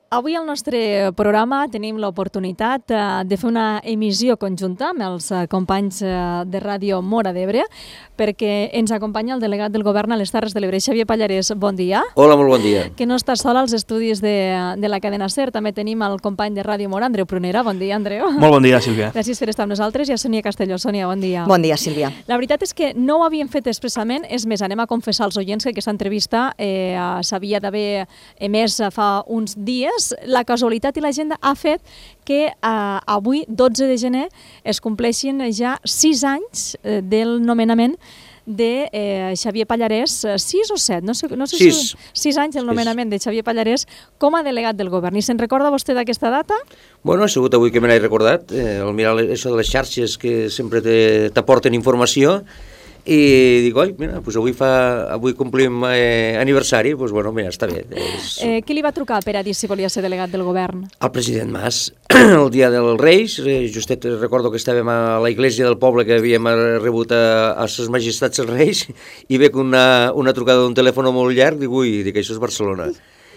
Avui al nostre programa tenim l'oportunitat de fer una emissió conjunta amb els companys de Ràdio Móra d'Ebre, perquè ens acompanya el delegat del govern a les Terres de l'Ebre, Xavier Pallarès. Bon dia. Hola, molt bon dia. Que no està sol als estudis de la cadena SER. També tenim el company de Ràdio Móra, Andreu Prunera. Bon dia, Andreu. Molt bon dia, Sílvia. Gràcies per estar amb nosaltres. I a Sònia Castelló. Sònia, bon dia. Bon dia, Sílvia. La veritat és que no ho havíem fet expressament. És més, anem a confessar als oients que aquesta entrevista s'havia d'haver emès fa uns dies. La casualitat i l'agenda ha fet que avui, 12 de gener, es compleixin ja 6 anys del nomenament de Xavier Pallarès, 6 o 7? No sé 6 anys del nomenament de Xavier Pallarès com a delegat del govern. I se'n recorda vostè d'aquesta data? Bueno, ha sigut avui que me n'he recordat, al mirar això de les xarxes que sempre t'aporten informació, i dic, oi, mira, doncs avui complim aniversari, doncs bueno, mira, està bé. Qui li va trucar per a dir si volia ser delegat del govern? El president Mas, el dia dels Reis, justet recordo que estàvem a la iglesia del poble que havíem rebut a ses majestats els Reis, i veig una trucada d'un telèfon molt llarg, dic, ui, això és Barcelona.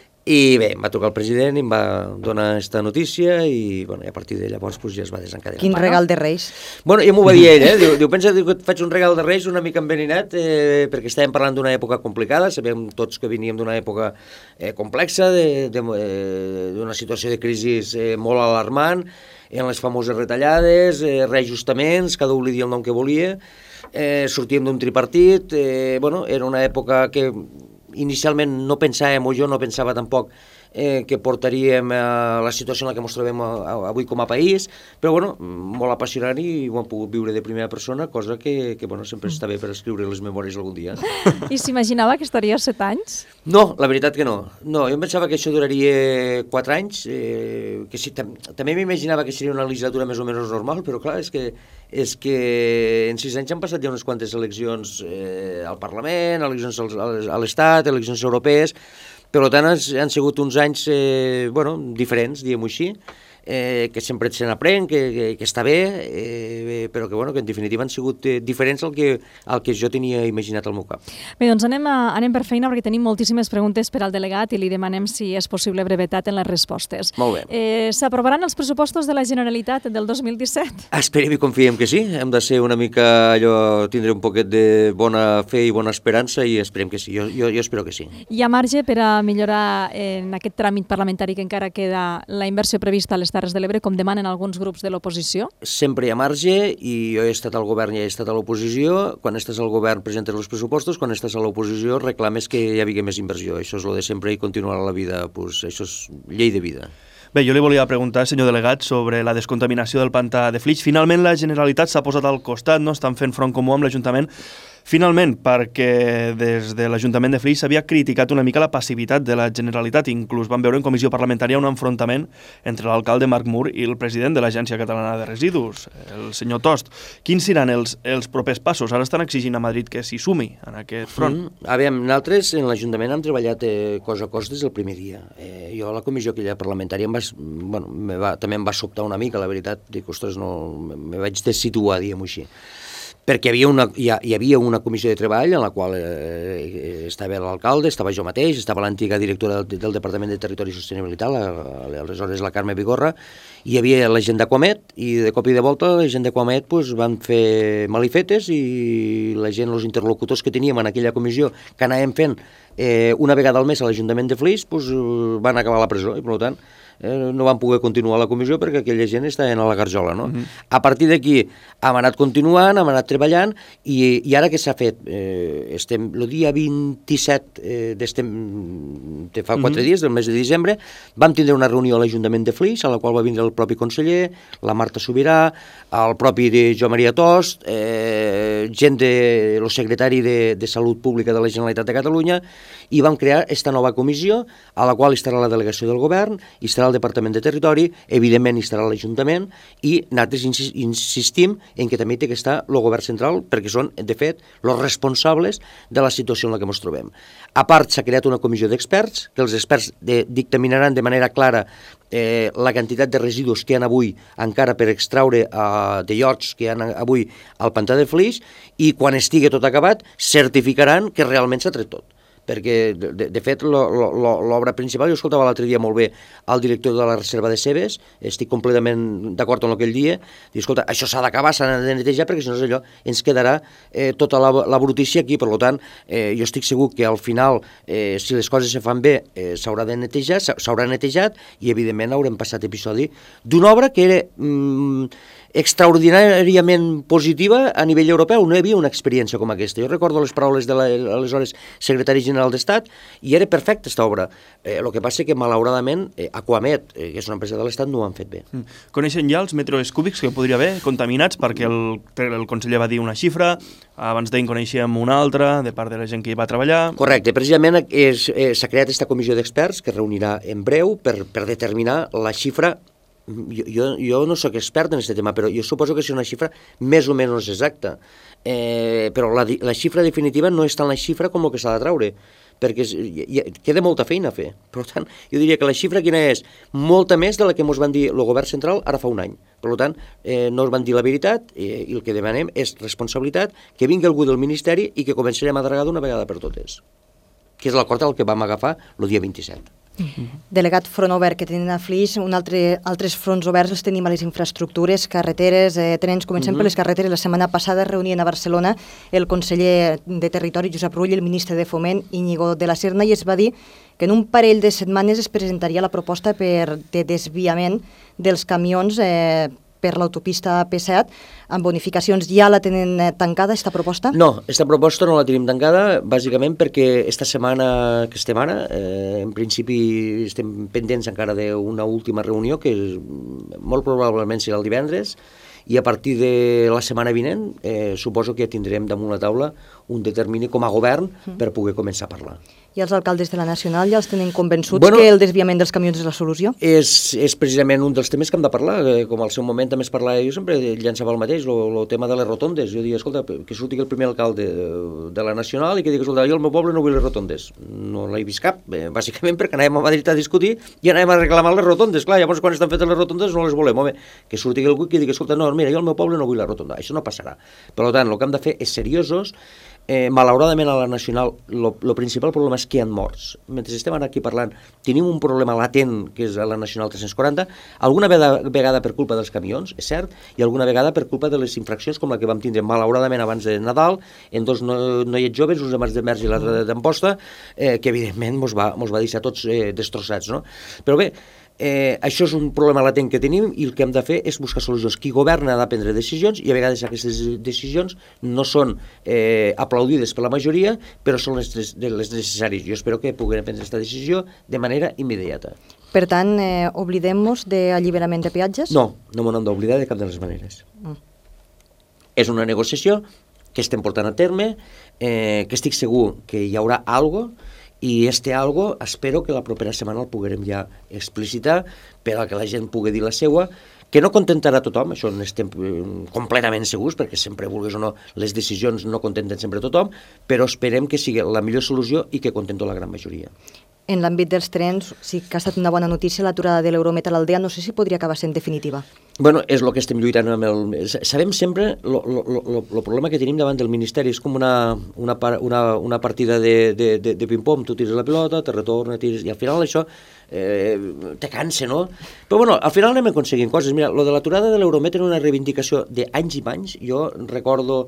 I bé, em va trucar el president i em va donar aquesta notícia i, bueno, a partir de llavors ja es va desencadenar. Quin regal de Reis? Bueno, ja m'ho va dir ell, diu, pensa que et faig un regal de Reis una mica enverinat, perquè estàvem parlant d'una època complicada, sabíem tots que veníem d'una època complexa, d'una situació de crisi molt alarmant, en les famoses retallades, reajustaments, cada un li dia el nom que volia, sortíem d'un tripartit, bueno, era una època que inicialment no pensàvem, o jo no pensava tampoc, que portaríem a la situació en la que ens trobem avui com a país, però bueno, molt apassionant i ho hem pogut viure de primera persona, cosa que bueno, sempre està bé per escriure les memòries algun dia. I s'imaginava que estaria 7 anys? No, la veritat que no. No, jo em pensava que això duraria 4 anys, que sí, també m'imaginava que seria una legislatura més o menys normal, però clar, és que en 6 anys han passat ja unes quantes eleccions al Parlament, eleccions a l'Estat, eleccions europees. Per tant, han sigut uns anys diferents, diguem-ho així, que sempre se n'aprèn, que està bé, però que en definitiva han sigut diferents al que jo tenia imaginat al meu cap. Bé, doncs anem per feina perquè tenim moltíssimes preguntes per al delegat i li demanem si és possible brevetat en les respostes. Molt bé. S'aprovaran els pressupostos de la Generalitat del 2017? Esperem i confiem que sí. Hem de ser una mica tindre un poquet de bona fe i bona esperança i esperem que sí. Jo espero que sí. Hi ha marge per a millorar en aquest tràmit parlamentari que encara queda la inversió prevista a les Terres de l'Ebre, com demanen alguns grups de l'oposició? Sempre hi ha marge i jo he estat al govern i he estat a l'oposició. Quan estàs al govern presentes els pressupostos, quan estàs a l'oposició reclames que hi hagi més inversió. Això és el de sempre i continuar a la vida. Pues això és llei de vida. Bé, jo li volia preguntar, senyor delegat, sobre la descontaminació del pantà de Flix. Finalment la Generalitat s'ha posat al costat, no? Estan fent front comú amb l'Ajuntament. Finalment, perquè des de l'Ajuntament de Flix s'havia criticat una mica la passivitat de la Generalitat. Inclús vam veure en comissió parlamentària un enfrontament entre l'alcalde Marc Mur i el president de l'Agència Catalana de Residus, el senyor Tost. Quins seran els propers passos? Ara estan exigint a Madrid que s'hi sumi en aquest front. Aviam, nosaltres en l'Ajuntament hem treballat cos a cos des del primer dia. Jo a la comissió aquella parlamentària també em va sobtar una mica, la veritat. Dic, ostres, me vaig dessituar, diguem-ho així. Perquè hi havia una comissió de treball en la qual estava l'alcalde, estava jo mateix, estava l'antiga directora del Departament de Territori i Sostenibilitat, aleshores la Carme Vigorra, hi havia la gent d'Aquamet i de cop i de volta la gent d'Aquamet van fer malifetes i la gent, els interlocutors que teníem en aquella comissió que anàvem fent una vegada al mes a l'Ajuntament de Flix van acabar a la presó i per tant no van poder continuar la comissió perquè aquella gent estava a la garjola, no? A partir d'aquí hem anat continuant, hem anat treballant i ara què s'ha fet? Estem el dia 27 de fa 4 dies, del mes de desembre, vam tindre una reunió a l'Ajuntament de Flix, a la qual va vindre el propi conseller, la Marta Sobirà, el propi Joan Maria Tost, gent el secretari de Salut Pública de la Generalitat de Catalunya, i vam crear aquesta nova comissió, a la qual estarà la delegació del govern, i estarà el Departament de Territori, evidentment hi estarà l'Ajuntament, i nosaltres insistim en que també té que estar el govern central, perquè són, de fet, els responsables de la situació en la que ens trobem. A part, s'ha creat una comissió d'experts, que els experts dictaminaran de manera clara la quantitat de residus que hi ha avui encara per extraure de llots que hi ha avui al pantà de Flix, i quan estigui tot acabat certificaran que realment s'ha tret tot. perquè, de fet, l'obra principal, jo escoltava l'altre dia molt bé el director de la Reserva de Cebes, estic completament d'acord amb el que ell dia, diu, escolta, això s'ha d'acabar, s'ha de netejar, perquè si no és allò, ens quedarà tota la brutícia aquí, per tant, jo estic segur que al final, si les coses se fan bé, s'haurà de netejar, s'haurà netejat, i evidentment haurem passat episodi d'una obra que era extraordinàriament positiva a nivell europeu. No hi havia una experiència com aquesta. Jo recordo les paraules de l'aleshores secretari general d'Estat i era perfecta aquesta obra. El que passa que malauradament Aquamet, que és una empresa de l'Estat, no ho han fet bé. Coneixen ja els metres cúbics que podria haver contaminats? Perquè el conseller va dir una xifra, abans d'ahir coneixíem una altra de part de la gent que hi va treballar. Correcte, precisament s'ha creat aquesta comissió d'experts que es reunirà en breu per determinar la xifra. Jo no sóc expert en aquest tema, però jo suposo que és una xifra més o menys exacta. Però la xifra definitiva no és tant la xifra com el que s'ha de treure, perquè queda molta feina a fer. Per tant, jo diria que la xifra quina és? Molta més de la que ens van dir el govern central ara fa un any. Per tant, no ens van dir la veritat i el que demanem és responsabilitat, que vingui algú del Ministeri i que començarem a dragar d'una vegada per totes, que és l'acord al que vam agafar el dia 27. Delegat, front obert que tenim a Flix, altres fronts oberts els tenim a les infraestructures, carreteres, comencem per les carreteres. La setmana passada reunien a Barcelona el conseller de Territori, Josep Rull, i el ministre de Foment, Íñigo de la Serna, i es va dir que en un parell de setmanes es presentaria la proposta de desviament dels camions per l'autopista P7, amb bonificacions. Ja la tenen tancada, aquesta proposta? No, aquesta proposta no la tenim tancada, bàsicament perquè esta setmana que estem ara, en principi estem pendents encara d'una última reunió, que molt probablement serà el divendres, i a partir de la setmana vinent suposo que tindrem damunt la taula un determini com a govern per poder començar a parlar. I els alcaldes de la Nacional ja els tenen convençuts que el desviament dels camions és la solució? És precisament un dels temes que hem de parlar, com al seu moment també es parlava, jo sempre llançava el mateix, el tema de les rotondes. Jo diria, escolta, que surti el primer alcalde de la Nacional i que digui, escolta, jo al meu poble no vull les rotondes. No l'he vist cap, bàsicament perquè anàvem a Madrid a discutir i anàvem a reclamar les rotondes. Clar, llavors quan estan fetes les rotondes no les volem. Home, que surti algú que digui, escolta, no, mira, jo al meu poble no vull la rotonda. Això no passarà. Per tant, el que hem de fer és seriosos. Malauradament a la Nacional el principal problema és que hi ha morts. Mentre estem aquí parlant tenim un problema latent que és a la Nacional 340, alguna vegada per culpa dels camions, és cert, i alguna vegada per culpa de les infraccions com la que vam tindre malauradament abans de Nadal en dos noiets joves, uns de Mas de Mers i l'altre d'Amposta, que evidentment ens va deixar tots destrossats, no? Però bé, això és un problema latent que tenim i el que hem de fer és buscar solucions. Qui governa ha de prendre decisions i a vegades aquestes decisions no són aplaudides per la majoria, però són les necessàries. Jo espero que puguem prendre aquesta decisió de manera immediata. Per tant, oblidem-nos d'alliberament de peatges? No m'ho hem d'oblidar de cap de les maneres. És una negociació que estem portant a terme, que estic segur que hi haurà alguna cosa, i algo espero que la propera setmana el puguem ja explicitar per a que la gent pugui dir la seua, que no contentarà tothom, això n'estem completament segurs, perquè sempre, vulguis o no, les decisions no contenten sempre tothom, però esperem que sigui la millor solució i que contento la gran majoria. En l'àmbit dels trens, sí que ha estat una bona notícia l'aturada de l'Euromet a l'Aldea, no sé si podria acabar sent definitiva. Bueno, és el que estem lluitant amb el... Sabem sempre el problema que tenim davant del Ministeri, és com una partida de ping-pong, tu tires la pilota, te retorna, tires... I al final això te cansa, no? Però bueno, al final anem aconseguint coses. Mira, lo de l'aturada de l'Euromet era una reivindicació d'anys i panys. Jo recordo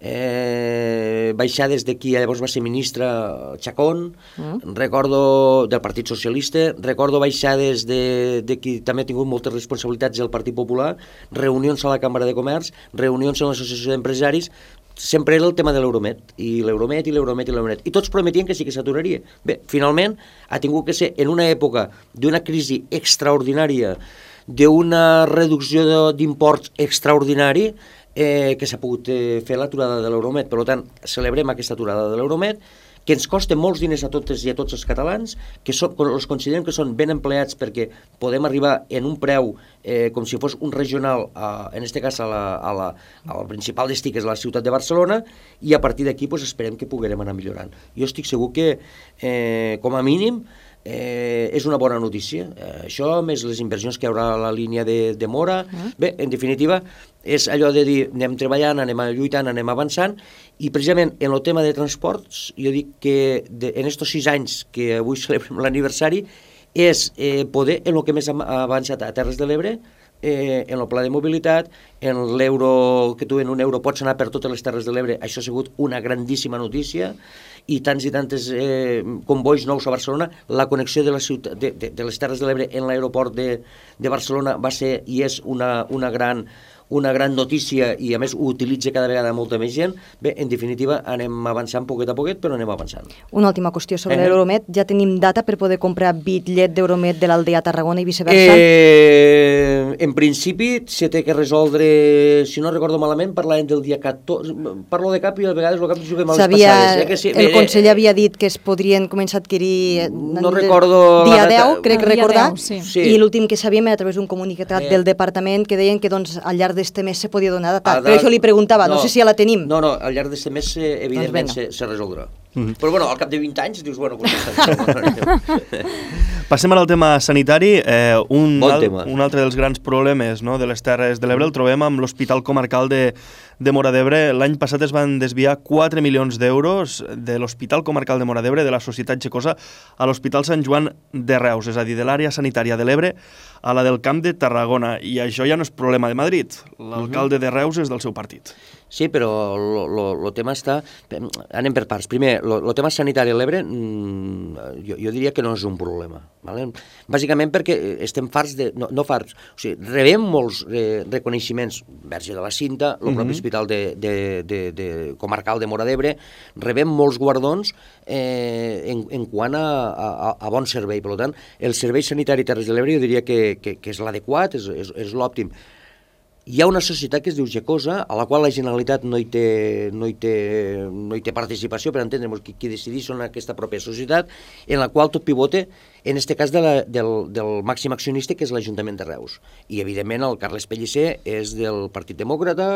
baixades de qui llavors va ser ministre Chacón, recordo del Partit Socialista, recordo baixades de qui també ha tingut moltes responsabilitats del Partit Popular, reunions a la Càmera de Comerç, reunions en l'Associació d'Empresaris, sempre era el tema de l'Euromet, i l'Euromet, i l'Euromet, i l'Euromet, i tots prometien que sí que s'aturaria. Bé, finalment ha tingut que ser en una època d'una crisi extraordinària, d'una reducció d'imports extraordinari, que s'ha pogut fer l'aturada de l'Euromet. Per tant, celebrem aquesta aturada de l'Euromet, que ens costa molts diners a totes i a tots els catalans, que els considerem que són ben empleats perquè podem arribar en un preu com si fos un regional, en aquest cas al principal destí, que és la ciutat de Barcelona, i a partir d'aquí esperem que puguem anar millorant. Jo estic segur que, com a mínim, és una bona notícia. Això, més les inversions que hi haurà a la línia de Mora, bé, en definitiva, és allò de dir, anem treballant, anem lluitant, anem avançant, i precisament en el tema de transports, jo dic que en estos 6 anys que avui celebrem l'aniversari, és poder, en el que més ha avançat a Terres de l'Ebre, en el pla de mobilitat, en l'euro, que tu en un euro pots anar per totes les Terres de l'Ebre, això ha sigut una grandíssima notícia, i tants i tantes convois nous a Barcelona. La connexió de les Terres de l'Ebre en l'aeroport de Barcelona va ser i és una gran notícia, i a més ho utilitza cada vegada molta més gent. Bé, en definitiva, anem avançant poquet a poquet, però anem avançant. Una última qüestió sobre l'Euromet. Ja tenim data per poder comprar bitllet d'Euromet de l'Aldea a Tarragona i viceversa? En principi, se té que resoldre, si no recordo malament, parlàvem del dia 14, parlo de cap i a vegades el cap juguem a les passades. El conseller havia dit que es podrien començar a adquirir no recordo dia 10, crec recordar, 10, sí. I l'últim que sabíem era a través d'un comunicat del departament que deien que doncs, al llarg d'este mes se podia donar data. Per això li preguntava, no sé si ja la tenim. No, al llarg d'este mes evidentment se resoldrà. Però bueno, al cap de 20 anys dius, bueno, Passem al tema sanitari. Un altre dels grans problemes, no, de les Terres de l'Ebre el trobem amb l'Hospital Comarcal de Móra d'Ebre. L'any passat es van desviar 4 milions d'euros de l'Hospital Comarcal de Móra d'Ebre, de la Societat Gecosa, a l'Hospital Sant Joan de Reus, és a dir, de l'àrea sanitària de l'Ebre a la del Camp de Tarragona. I això ja no és problema de Madrid. L'alcalde de Reus és del seu partit. Sí, però el tema està... Anem per parts. Primer, el tema sanitari a l'Ebre jo diria que no és un problema. Bàsicament perquè estem farts de... No farts, o sigui, rebem molts reconeixements, Verge de la Cinta, el propi Hospital Comarcal de Móra d'Ebre, rebem molts guardons en quant a bon servei. Per tant, el servei sanitari Terres de l'Ebre jo diria que és l'adequat, és l'òptim. Hi ha una societat que es diu Gecosa, a la qual la Generalitat no hi té participació, per entendre qui decideix en aquesta pròpia societat, en la qual tot pivote, en aquest cas del màxim accionista, que és l'Ajuntament de Reus. I, evidentment, el Carles Pellicer és del Partit Demòcrata,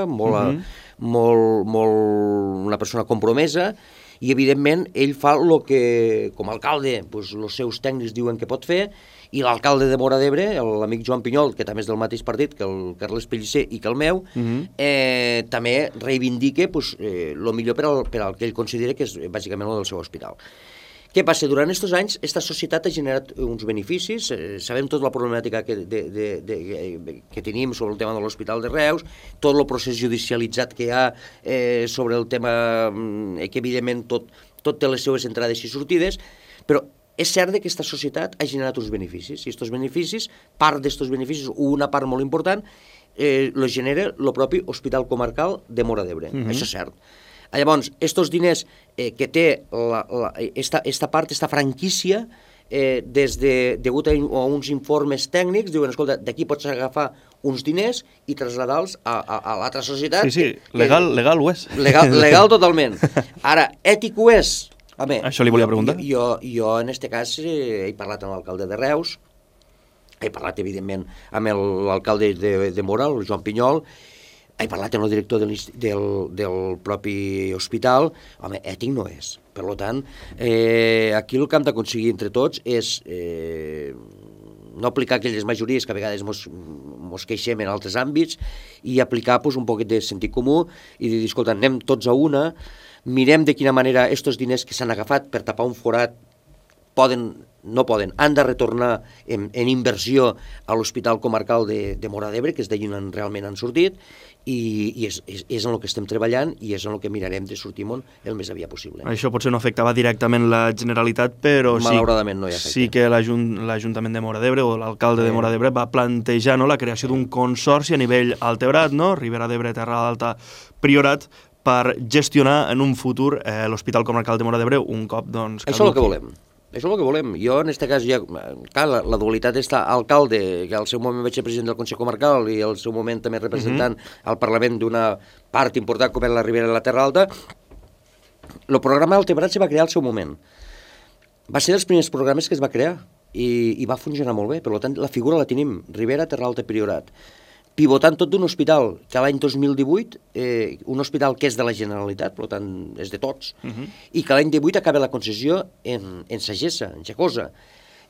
una persona compromesa, i, evidentment, ell fa el que, com a alcalde, els seus tècnics diuen que pot fer, i l'alcalde de Móra d'Ebre, l'amic Joan Pinyol, que també és del mateix partit que el Carles Pellicer i que el meu, també reivindica el millor per al que ell considera que és bàsicament el del seu hospital. Què passa? Durant aquests anys, aquesta societat ha generat uns beneficis, sabem tota la problemàtica que tenim sobre el tema de l'Hospital de Reus, tot el procés judicialitzat que hi ha sobre el tema que, evidentment, tot té les seves entrades i sortides, però és cert que aquesta societat ha generat uns beneficis, i aquests beneficis, part d'aquests beneficis, una part molt important, lo genera el propi Hospital Comarcal de Móra d'Ebre. Això és cert. Llavors, aquests diners que té esta franquícia, degut a uns informes tècnics, diuen, escolta, d'aquí pots agafar uns diners i traslladar-los a l'altra societat. Sí, legal ho és. Legal totalment. Ara, ètic ho és? Home, això li volia preguntar. Jo en aquest cas, he parlat amb l'alcalde de Reus, he parlat, evidentment, amb l'alcalde de Móra, el Joan Pinyol, he parlat amb el director del propi hospital. Home, ètic no és. Per tant, aquí el que hem d'aconseguir entre tots és no aplicar aquelles majories que a vegades mos queixem en altres àmbits i aplicar un poquet de sentit comú i dir, escolta, anem tots a una, mirem de quina manera aquests diners que s'han agafat per tapar un forat han de retornar en inversió a l'Hospital Comarcal de Móra d'Ebre, que és d'allí on realment han sortit, i és en el que estem treballant i és en el que mirarem de sortir el més aviat possible. Això potser no afectava directament la Generalitat, però malauradament no hi afecta. Sí que l'Ajuntament de Móra d'Ebre o l'alcalde de Móra d'Ebre va plantejar la creació d'un consorci a nivell altebrat, Ribera d'Ebre, Terra Alta, Priorat, per gestionar en un futur l'Hospital Comarcal de Móra d'Ebre un cop, doncs... Això és el que volem. Això és el que volem. Jo, en aquest cas, la dualitat està alcalde, que al seu moment vaig ser president del Consell Comarcal i al seu moment també representant al Parlament d'una part important com és la Ribera de la Terra Alta. El programa Altebrat se va crear al seu moment. Va ser dels primers programes que es va crear i va funcionar molt bé. Per tant, la figura la tenim, Ribera, Terra Alta, Priorat. Pivotant tot d'un hospital que l'any 2018, un hospital que és de la Generalitat, per tant, és de tots, i que l'any 2018 acaba la concessió en Sagessa, en Gecosa.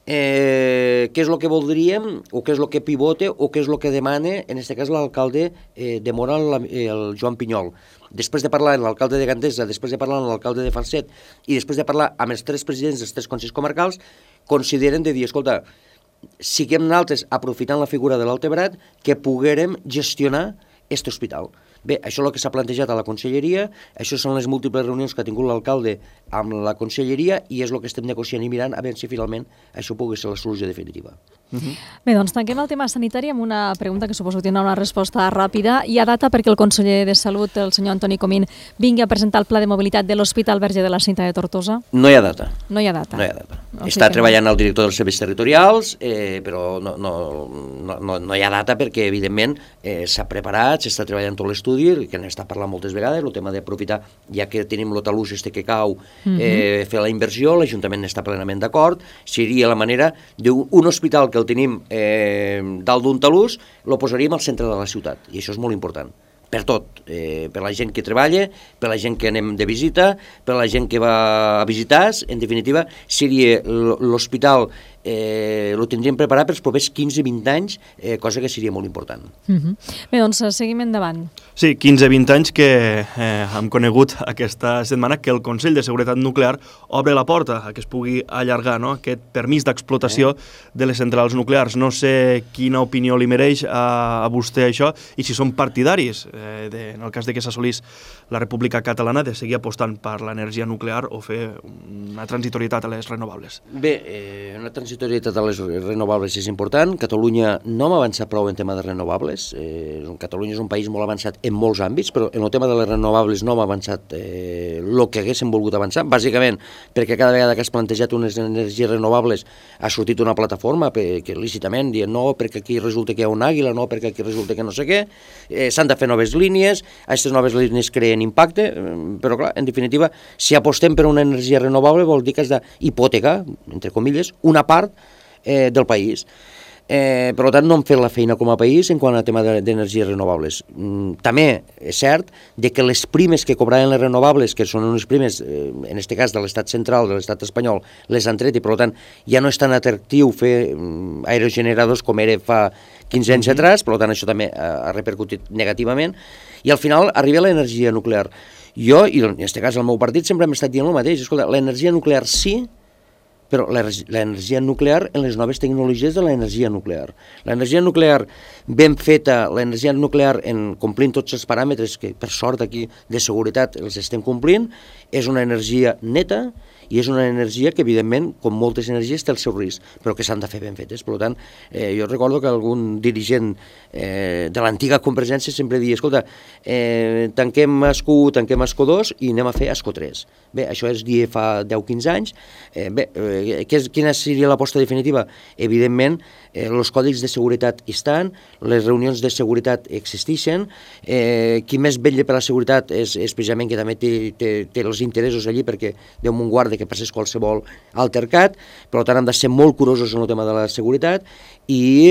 Què és el que voldríem, o què és el que pivote, o què és el que demana, en aquest cas, l'alcalde de Móra, el Joan Pinyol. Després de parlar amb l'alcalde de Gandesa, després de parlar amb l'alcalde de Falset i després de parlar amb els 3 presidents dels 3 consells comarcals, consideren de dir, escolta, siguem nosaltres, aprofitant la figura de l'Altebrat, que poguérem gestionar aquest hospital. Bé, això és el que s'ha plantejat a la conselleria, això són les múltiples reunions que ha tingut l'alcalde amb la conselleria i és el que estem negociant i mirant a veure si finalment això pugui ser la solució definitiva. Bé, doncs tanquem el tema sanitari amb una pregunta que suposo que tindrà una resposta ràpida. Hi ha data perquè el conseller de Salut, el senyor Antoni Comín, vingui a presentar el pla de mobilitat de l'Hospital Verge de la Cinta de Tortosa? No hi ha data. No hi ha data. No hi ha data. Està treballant el director dels serveis territorials, però no hi ha data perquè, evidentment, s'ha preparat, s'està treballant tot l'estudi, que n'està parlant moltes vegades, el tema d'aprofitar, ja que tenim el talús que cau, fer la inversió, l'Ajuntament està plenament d'acord, seria la manera d'un hospital que el tenim dalt d'un talús, el posaríem al centre de la ciutat, i això és molt important. Per tot, per la gent que treballa, per la gent que anem de visita, per la gent que va a visitar, en definitiva, seria l'hospital, lo tindríem preparat pels propers 15-20 anys, cosa que seria molt important. Bé, doncs seguim endavant. Sí, 15-20 anys que hem conegut aquesta setmana que el Consell de Seguretat Nuclear obre la porta a que es pugui allargar aquest permís d'explotació de les centrals nuclears. No sé quina opinió li mereix a vostè això i si són partidaris, en el cas de que s'assolís la República Catalana, de seguir apostant per l'energia nuclear o fer una transitorietat a les renovables. Bé, una transitorietat a les renovables és important. Catalunya no hem avançat prou en tema de renovables. Catalunya és un país molt avançat en molts àmbits, però en el tema de les renovables no hem avançat el que haguéssim volgut avançar, bàsicament perquè cada vegada que has plantejat unes energies renovables ha sortit una plataforma que lícitament dient no, perquè aquí resulta que hi ha un àguila, no, perquè aquí resulta que no sé què, s'han de fer noves línies, aquestes noves línies creen impacte, però clar, en definitiva, si apostem per una energia renovable vol dir que has d'hipotecar, entre comilles, una part del país. Per tant, no hem fet la feina com a país en quant a tema d'energies renovables. També és cert que les primes que cobraven les renovables, que són unes primes, en aquest cas de l'estat central, de l'estat espanyol, les han tret i per tant ja no és tan atractiu fer aerogeneradors com era fa 15 anys atrás, per tant això també ha repercutit negativament i al final arriba l'energia nuclear. Jo, i en aquest cas el meu partit, sempre hem estat dient el mateix, escolta, l'energia nuclear sí, però l'energia nuclear en les noves tecnologies de l'energia nuclear. L'energia nuclear ben feta, l'energia nuclear complint tots els paràmetres que per sort aquí de seguretat els estem complint, és una energia neta i és una energia que evidentment, com moltes energies, té el seu risc, però que s'han de fer ben fetes. Per tant, jo recordo que algun dirigent de l'antiga Convergència sempre deia, escolta, tanquem Esco 1, tanquem Esco 2 i anem a fer Esco 3. Bé, això es dia fa 10-15 anys. Bé, quina seria l'aposta definitiva? Evidentment, els còdics de seguretat hi estan, les reunions de seguretat existeixen, qui més vetlla per la seguretat és precisament que també té els interessos allí perquè Déu me'n guarda que passés qualsevol altercat, per tant hem de ser molt curosos en el tema de la seguretat i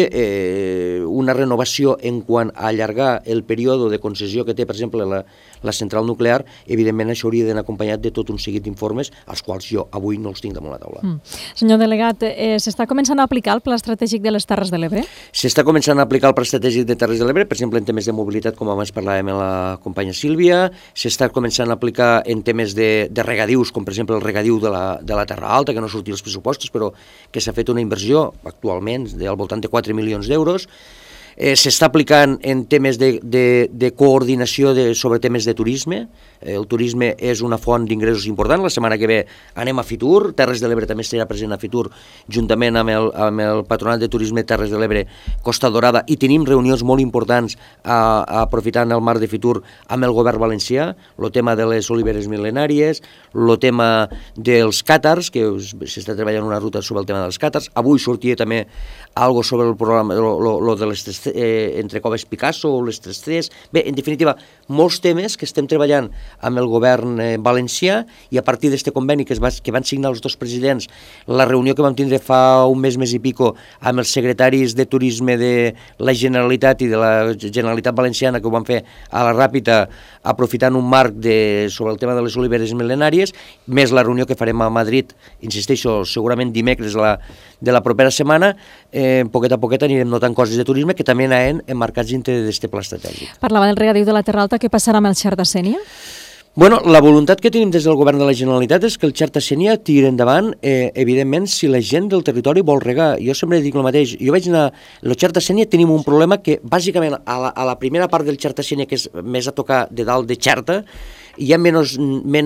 una renovació en quant a allargar el període de concessió que té, per exemple, la central nuclear, evidentment això hauria d'anar acompanyat de tot un seguit d'informes, als quals jo avui no els tinc damunt la taula. Senyor delegat, s'està començant a aplicar el Pla Estratègic de les Terres de l'Ebre? S'està començant a aplicar el Pla Estratègic de Terres de l'Ebre, per exemple, en temes de mobilitat, com abans parlàvem amb la companya Sílvia, s'està començant a aplicar en temes de regadius, com per exemple el regadiu de la Terra Alta, que no sortia als pressupostos, però que s'ha fet una inversió actualment al voltant de 4 milions d'euros. S'està aplicant en temes de coordinació sobre temes de turisme. El turisme és una font d'ingressos important. La setmana que ve anem a Fitur, Terres de l'Ebre també estarà present a Fitur, juntament amb el Patronat de Turisme Terres de l'Ebre Costa Dorada, i tenim reunions molt importants aprofitant el mar de Fitur amb el govern valencià, el tema de les oliveres mil·lenàries, el tema dels càtars, que s'està treballant una ruta sobre el tema dels càtars. Avui sortia també algo sobre el programa de les entre Coves Picasso o les 3. Bé, en definitiva, molts temes que estem treballant amb el govern valencià, i a partir d'aquest conveni que van signar els dos presidents, la reunió que vam tindre fa un mes i pico amb els secretaris de Turisme de la Generalitat i de la Generalitat Valenciana, que ho van fer a la Ràpita, aprofitant un marc sobre el tema de les oliveres mil·lenàries, més la reunió que farem a Madrid, insisteixo, segurament dimecres de la propera setmana, poquet a poquet anirem notant coses de turisme que també anaven emmarcats dintre d'aquest pla estratègic. Parlava del regadiu de la Terra Alta, què passarà amb el Xer de Sénia? Bueno, la voluntat que tenim des del govern de la Generalitat és que el Xer de Sénia tiri endavant, evidentment, si la gent del territori vol regar. Jo sempre dic el mateix. Jo vaig anar... El Xer de Sénia tenim un problema que, bàsicament, a la primera part del Xer de Sénia, que és més a tocar de dalt de Xerta, hi ha menys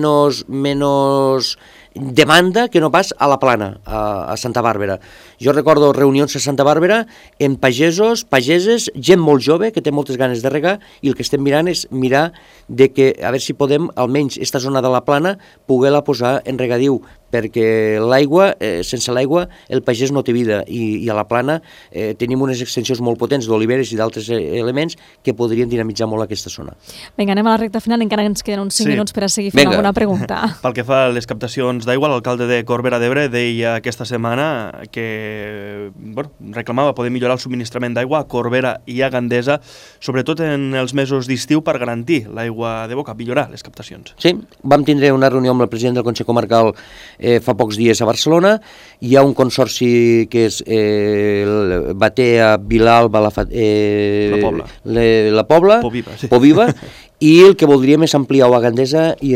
demanda que no pas a la Plana, a Santa Bàrbara. Jo recordo reunions a Santa Bàrbara amb pagesos, pageses, gent molt jove que té moltes ganes de regar, i el que estem mirant és mirar de que, a veure si podem, almenys aquesta zona de la Plana, poder-la posar en regadiu, perquè l'aigua, sense l'aigua, el pagès no té vida, i a la Plana tenim unes extensions molt potents d'oliveres i d'altres elements que podrien dinamitzar molt aquesta zona. Vinga, anem a la recta final, encara ens queden uns 5 minuts per a seguir fent alguna pregunta. Pel que fa a les captacions d'aigua, l'alcalde de Corbera d'Ebre deia aquesta setmana que reclamava poder millorar el subministrament d'aigua a Corbera i a Gandesa, sobretot en els mesos d'estiu, per garantir l'aigua de boca, millorar les captacions. Sí, vam tindre una reunió amb el president del Consell Comarcal fa pocs dies a Barcelona. Hi ha un consorci que és Batea, Vilalba, la Pobla, Poviva, i el que voldríem és ampliar-ho a Gandesa i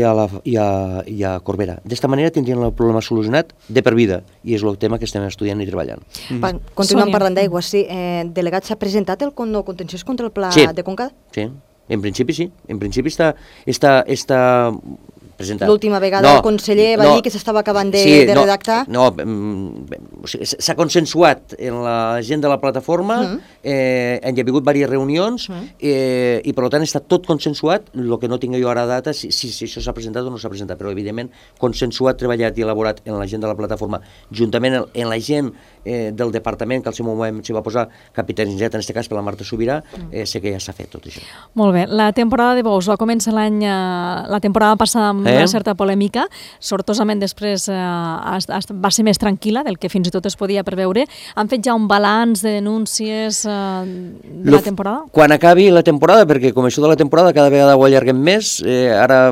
a Corbera. D'esta manera tindríem el problema solucionat de per vida, i és el tema que estem estudiant i treballant. Continuem parlant d'aigua, sí. Delegat, s'ha presentat el no contenciós contra el pla de Conca? Sí, en principi sí. En principi està presentat. L'última vegada el conseller va dir que s'estava acabant de redactar. No, s'ha consensuat en la gent de la plataforma, hi ha hagut diverses reunions, i per tant està tot consensuat. El que no tinc jo ara data si això s'ha presentat o no s'ha presentat, però evidentment consensuat, treballat i elaborat en la gent de la plataforma, juntament en la gent del departament, que al seu moment s'hi va posar capitanitzat, en aquest cas per la Marta Subirà, sé que ja s'ha fet tot això. Molt bé, la temporada de bous va començar la temporada passada amb una certa polèmica, sortosament després va ser més tranquil·la del que fins i tot es podia preveure. Han fet ja un balanç de denúncies de la temporada? Quan acabi la temporada, perquè com això de la temporada cada vegada ho allarguem més, ara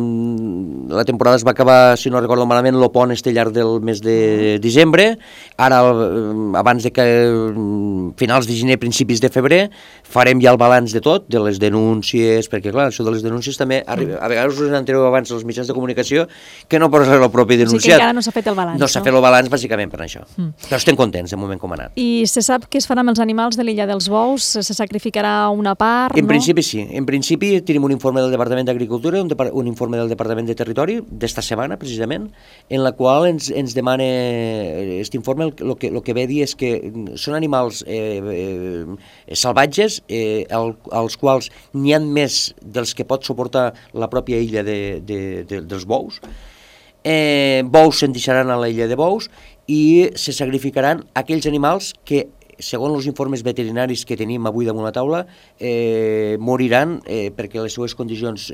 la temporada es va acabar, si no recordo malament, el pont este llarg del mes de desembre, ara abans de que finals de gener, principis de febrer, farem ja el balanç de tot, de les denúncies, perquè clar, això de les denúncies també, a vegades us n'entereu abans els mitjans de comunicació que no posa el propi denunciat. O sigui que encara no s'ha fet el balanç. No s'ha fet el balanç bàsicament per això. Però estem contents de moment com ha anat. I se sap què es farà amb els animals de l'illa dels bous? Se sacrificarà una part? En principi sí. En principi tenim un informe del Departament d'Agricultura, un informe del Departament de Territori d'esta setmana precisament, en la qual ens demana aquest informe, el que ve a dir és que són animals salvatges, als quals n'hi ha més dels que pot suportar la pròpia illa dels bous. Bous se'n deixaran a la illa de bous i se sacrificaran aquells animals que, segons els informes veterinaris que tenim avui damunt la taula, moriran perquè les seues condicions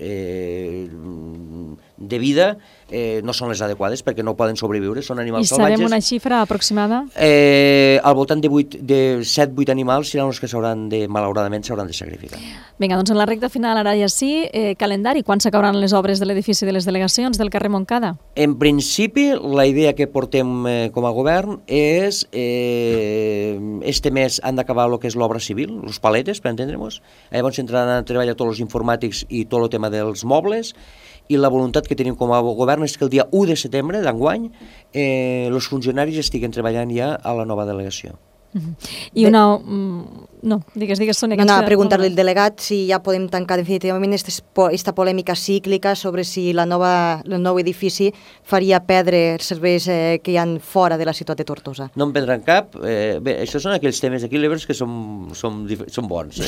de vida no són les adequades, perquè no poden sobreviure, són animals salvatges. I sabem una xifra aproximada? Al voltant de 7-8 animals seran els que malauradament s'hauran de sacrificar. Vinga, doncs en la recta final, ara ja sí, calendari, quan s'acabaran les obres de l'edifici de les delegacions del carrer Montcada? En principi, la idea que portem com a govern és este mes han d'acabar el que és l'obra civil, els paletes, per entendre-nos. Llavors entraran a treballar tots els informàtics i tot el tema dels mobles, i la voluntat que tenim com a govern és que el dia 1 de setembre d'enguany els funcionaris estiguen treballant ja a la nova delegació. I una... No, digues, Sònia. No, a preguntar-li al delegat si ja podem tancar definitivament aquesta polèmica cíclica sobre si el nou edifici faria perdre els serveis que hi ha fora de la ciutat de Tortosa. No en prendran cap. Bé, això són aquells temes equilibres que són bons.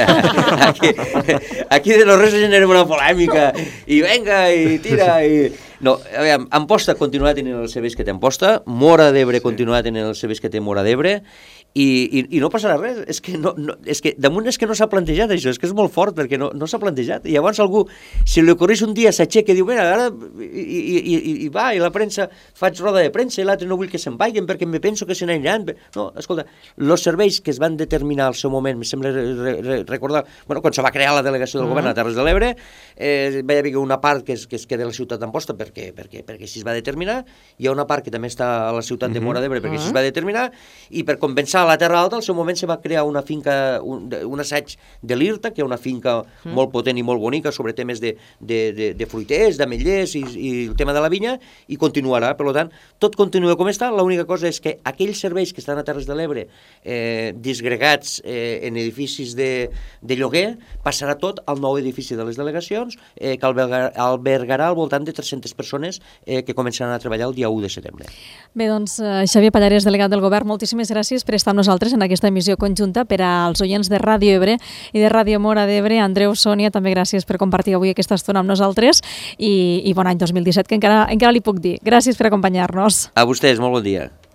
Aquí de no res generem una polèmica i venga, i tira, i... No, a veure, Amposta continuarà tenint els serveis que té Amposta, Móra d'Ebre continuarà tenint els serveis que té Móra d'Ebre, i no passarà res. És que damunt és que no s'ha plantejat això, és que és molt fort perquè no s'ha plantejat. I llavors algú, si li ocorreix un dia, s'aixeca i diu, mira, ara i va, i la premsa, faig roda de premsa, i l'altre no vull que se'n vagin perquè me penso que se n'aniran. No, escolta, els serveis que es van determinar al seu moment, me sembla recordar, bueno, quan se va crear la delegació del govern a Terres de l'Ebre, va haver una part que es queda a la ciutat d'Amposta perquè així es va determinar, hi ha una part que també està a la ciutat de Móra d'Ebre perquè així es va determinar, i per compensar la Terra Alta, al seu moment se va crear una finca, un assaig de l'IRTA, que és una finca molt potent i molt bonica sobre temes de fruiters, d'ametllers i el tema de la vinya, i continuarà. Per tant, tot continua com està. L'única cosa és que aquells serveis que estan a Terres de l'Ebre disgregats en edificis de lloguer, passarà tot al nou edifici de les delegacions, que albergarà al voltant de 300 persones que començaran a treballar el dia 1 de setembre. Bé, doncs, Xavier Pallares, delegat del Govern, moltíssimes gràcies per estar amb nosaltres en aquesta emissió conjunta per als oients de Ràdio Ebre i de Ràdio Móra d'Ebre. Andreu, Sònia, també gràcies per compartir avui aquesta estona amb nosaltres i bon any 2017, que encara li puc dir. Gràcies per acompanyar-nos. A vostès, molt bon dia.